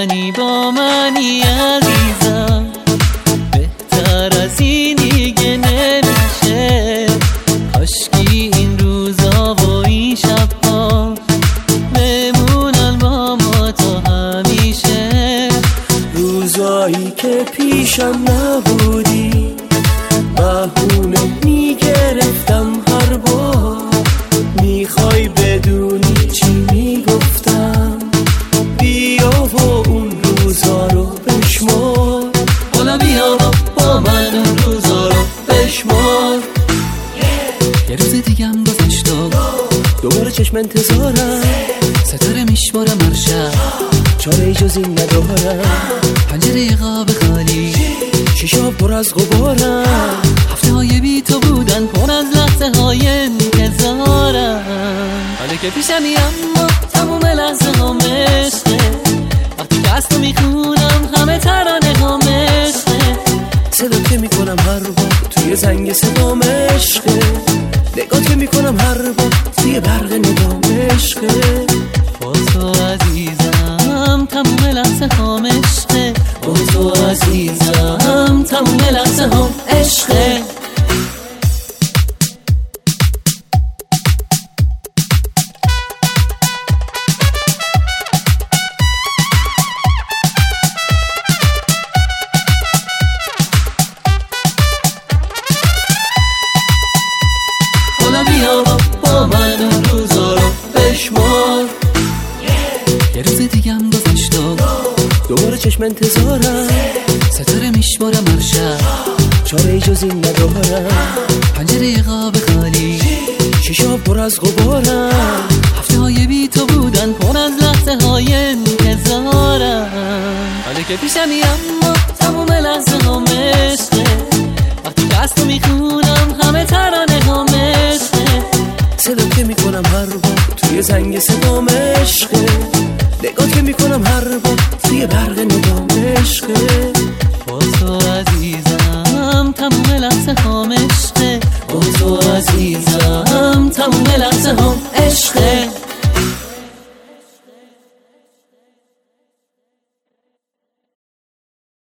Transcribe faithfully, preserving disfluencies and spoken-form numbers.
منی با منی عزیزم، بهتر از این دیگه نمیشه. کاشکی این روزا و این شبها بمونن با ما تا همیشه. روزایی که پیشم نبودی بهونه میگرفتم هر بار، میخوای بدونی چی میگفتم؟ بیا و اون روزا رو بشمار. حالا بیا با من اون روزا رو بشمار. یه روز دیگم گذشت و دوباره چشم انتظارم، ستاره میشمارم هر شب، چاره جز این ندارم. پنجره خواب خالی، شیشا پر از غبارم، هفته های بی تو بودن پر از لحظه های انتظارم. حالا که پیشمی اما تموم لحظه ها مشته، وقتی که از تو میخونم همه ترانه ها مشته. صدا که میکنم هر بار توی زنگ صدام عشقه، نگاه که میکنم هر بار توی برق نگام عشقه. با تو عزیزم تموم لحظه ها مشته، با تو عزیزم تموم لحظه ها عشقه. حالا بیا با من اون روزا رو بشمار. یه روز دیگم گذشت و دوباره چشم انتظارم، ستاره میشمارم هر شب، چاره جز این ندارم. پنجره خواب خالی، شیشا پر از غبارم، هفته های بی تو بودن پر از لحظه های انتظارم. حالا که پیشمی اما تموم لحظه ها مشته، وقتی که از تو میخونم همه ترانه ها مشته. صدا که میکنم هر بار توی زنگ صدام عشقه، نگاه که میکنم هر بار توی برق نگام